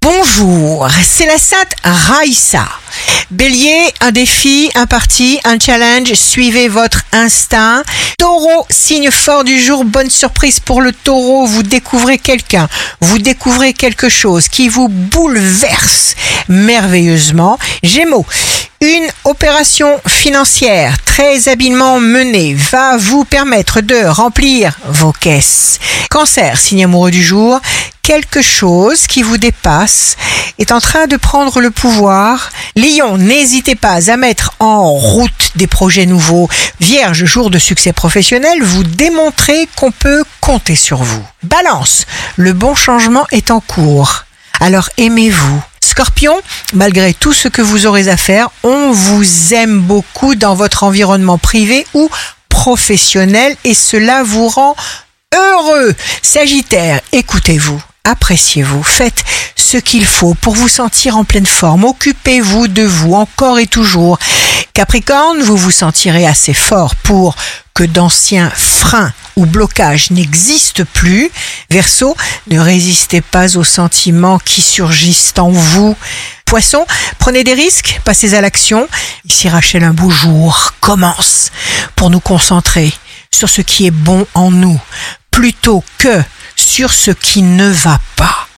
Bonjour, c'est la sainte Raïssa. Bélier, un défi, un parti, un challenge, suivez votre instinct. Taureau, signe fort du jour, bonne surprise pour le taureau, vous découvrez quelqu'un, vous découvrez quelque chose qui vous bouleverse merveilleusement. Gémeaux, une opération financière très habilement menée va vous permettre de remplir vos caisses. Cancer, signe amoureux du jour, quelque chose qui vous dépasse est en train de prendre le pouvoir. Lion, n'hésitez pas à mettre en route des projets nouveaux. Vierge, jour de succès professionnel, vous démontrez qu'on peut compter sur vous. Balance, le bon changement est en cours. Alors aimez-vous. Scorpion, malgré tout ce que vous aurez à faire, on vous aime beaucoup dans votre environnement privé ou professionnel et cela vous rend heureux. Sagittaire, écoutez-vous, appréciez-vous, faites ce qu'il faut pour vous sentir en pleine forme, occupez-vous de vous encore et toujours. Capricorne, vous vous sentirez assez fort pour que d'anciens freins ou blocages n'existent plus. Verseau, ne résistez pas aux sentiments qui surgissent en vous. Poisson, prenez des risques, passez à l'action. Ici Rachel, un beau jour commence pour nous concentrer sur ce qui est bon en nous, plutôt que sur ce qui ne va pas.